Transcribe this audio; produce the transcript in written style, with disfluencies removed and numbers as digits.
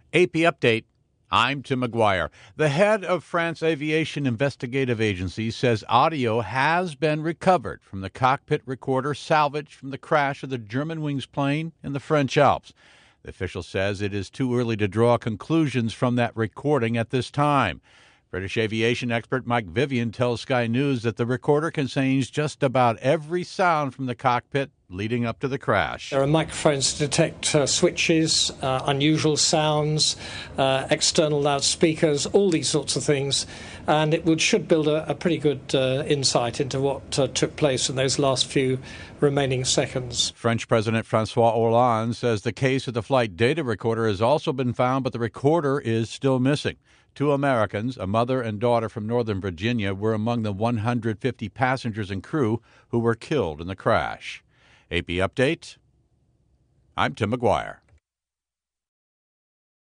AP Update. I'm Tim McGuire. The head of France Aviation Investigative Agency says audio has been recovered from the cockpit recorder salvaged from the crash of the Germanwings plane in the French Alps. The official says it is too early to draw conclusions from that recording at this time. British aviation expert Mike Vivian tells Sky News that the recorder contains just about every sound from the cockpit leading up to the crash. There are microphones to detect switches, unusual sounds, external loudspeakers, all these sorts of things, and it should build a pretty good insight into what took place in those last few remaining seconds. French President Francois Hollande says the case of the flight data recorder has also been found, but the recorder is still missing. Two Americans, a mother and daughter from Northern Virginia, were among the 150 passengers and crew who were killed in the crash. AP Update. I'm Tim McGuire.